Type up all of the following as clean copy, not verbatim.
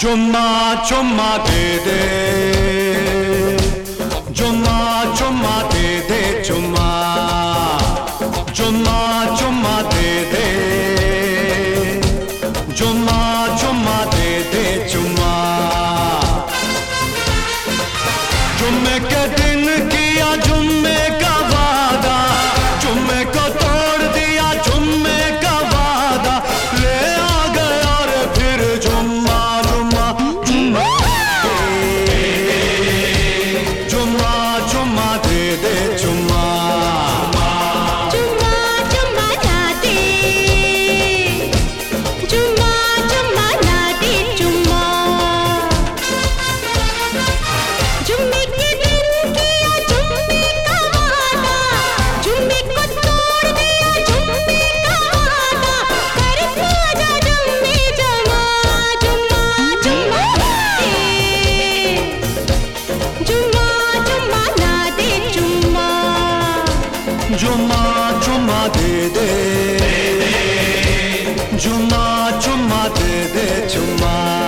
चुम्मा चुम्मा दे दे, चुम्मा चुम्मा दे दे, चुम्मा चुम्मा चुम्मा दे दे, चुम्मा चुम्मा दे दे, चुम्मा। जुम्मे के दिन किया जुम्मे का वादा, जुम्मे को तोड़ दिया जुम्मे का वादा, ले आ गया रे फिर जुम्मा जुम्मा जुम्मा, जुम्मा जुम्मा दे दे, जुम्मा जुम्मा जुम्मा ना दे, जुम्मा जुम्मा ना दे, जुम्मा। जुम्मे के दिन किया जुम्मे का वादा, जुम्मे को तोड़ दिया जुम्मे का वादा, कर पूजा जुम्मे जमा, जुम्मा जुम्मा दे, जुम्मा जुम्मा ना दे, जुम्मा। जुम्मा जुम्मा दे दे, जुम्मा जुम्मा दे दे, जुम्मा।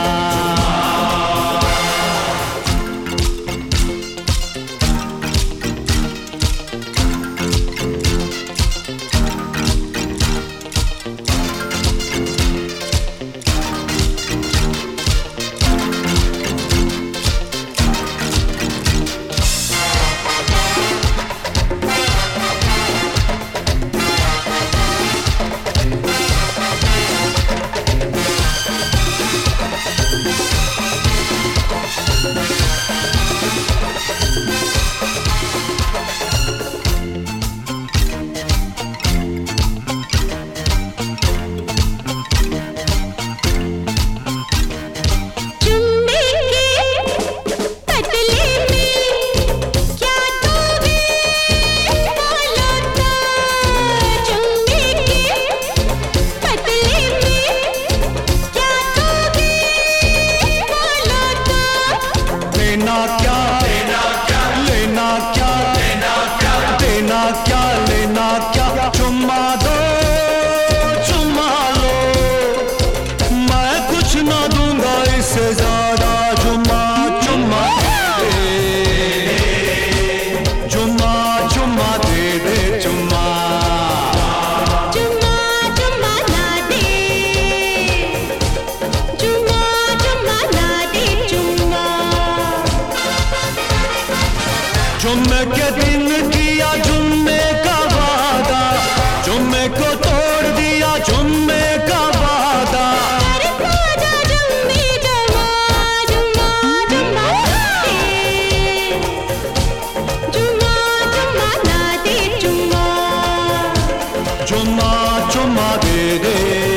जुम्मे के बदले में क्या दोगे बोलो तो, जुम्मे के बदले में क्या दोगे बोलो तो। लेना क्या, लेना क्या, लेना क्या, लेना क्या, देना क्या, लेना क्या, चुम्मा दो चुम्मा लो, मैं कुछ ना दूंगा इससे ज्यादा, जुम्मा चुम्मा दे दे, जुम्मा चुम्मा दे दे, जुम्मा जुम्मा जुम्मा ना दे, जुम्मा जुम्मा ना दे, जुम्मा। जुम्मे के दिन किया जुम्मे का वादा, जुम्मे को तोड़ दिया जुम्मे का वादा, कर पूजा जुम्मे जमा, जुम्मा जुम्मा दे, जुम्मा जुम्मा ना दे, जुम्मा। जुम्मा चुम्मा दे दे।